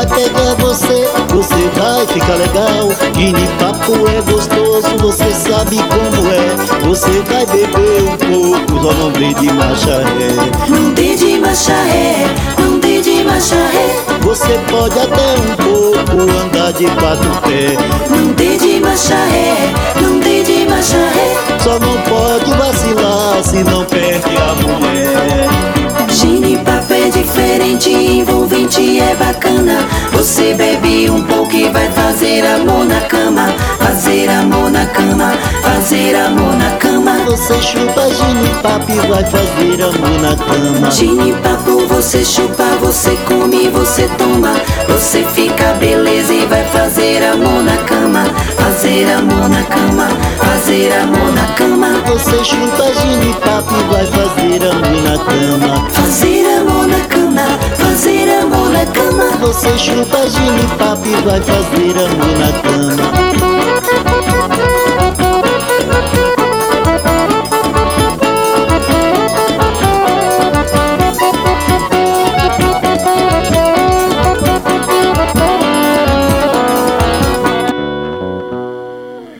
vai pegar você, você vai ficar legal. Genipapo é gostoso, você sabe como é. Você vai beber um pouco, só não dê de marcha ré. Não dê de marcha ré, não dê de marcha ré. Você pode até um pouco andar de quatro pés. Não dê de marcha ré, não dê de marcha ré. Só não pode vacilar se não perde a mulher. Genipapo é diferente, envolvente, é bacana. Você bebe um pouco e vai fazer amor na cama. Fazer amor na cama, fazer amor na cama. Você chupa genipapo e vai fazer amor na cama. Genipapo você chupa, você come, você toma. Você fica beleza e vai fazer amor na cama. Fazer amor na cama, fazer amor na cama. Você chupa genipapo e vai fazer amor na cama. Fazer amor na cama, fazer amor na cama. Você chupa genipapo e vai fazer amor na cama.